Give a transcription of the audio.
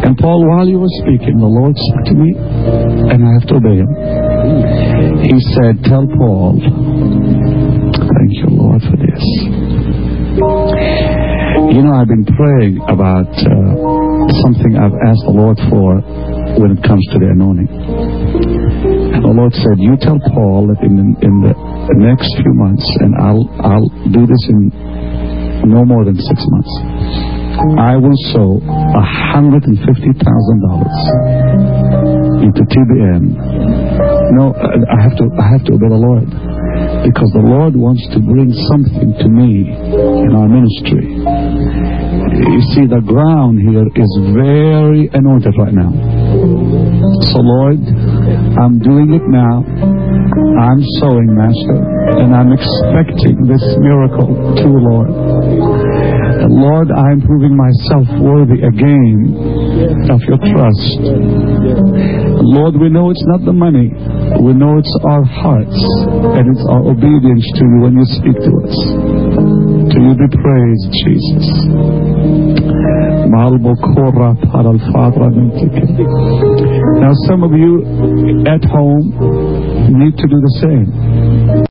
And Paul, while you were speaking, the Lord spoke to me, and I have to obey him. He said, tell Paul, thank you, Lord, for this. You know, I've been praying about something I've asked the Lord for when it comes to the anointing. And the Lord said, you tell Paul that in the next few months, and I'll do this in no more than 6 months, I will sow $150,000 into TBN. No, I have to obey the Lord, because the Lord wants to bring something to me in our ministry. You see, the ground here is very anointed right now. So, Lord, I'm doing it now. I'm sowing, Master, and I'm expecting this miracle too, Lord. And Lord, I'm proving myself worthy again of your trust. Lord, we know it's not the money. We know it's our hearts, and it's our obedience to you when you speak to us. To you be praised, Jesus. Now, some of you at home need to do the same.